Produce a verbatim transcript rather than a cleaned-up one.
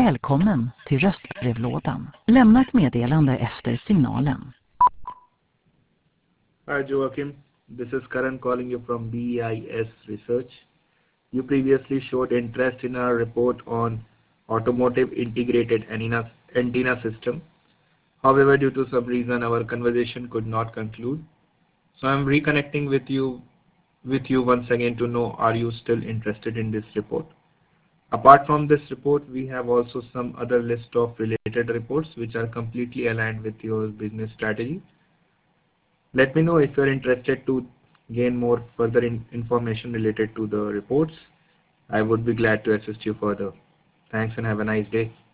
Välkommen till röstbrevlådan. Lämna ett meddelande efter signalen. Hi Joachim, this is Karan calling you from B I S Research. You previously showed interest in our report on automotive integrated antenna, antenna system. However, due to some reason, our conversation could not conclude. So I'm reconnecting with you with you once again to know, are you still interested in this report? Apart from this report, we have also some other list of related reports which are completely aligned with your business strategy. Let me know if you're interested to gain more further in information related to the reports. I would be glad to assist you further. Thanks and have a nice day.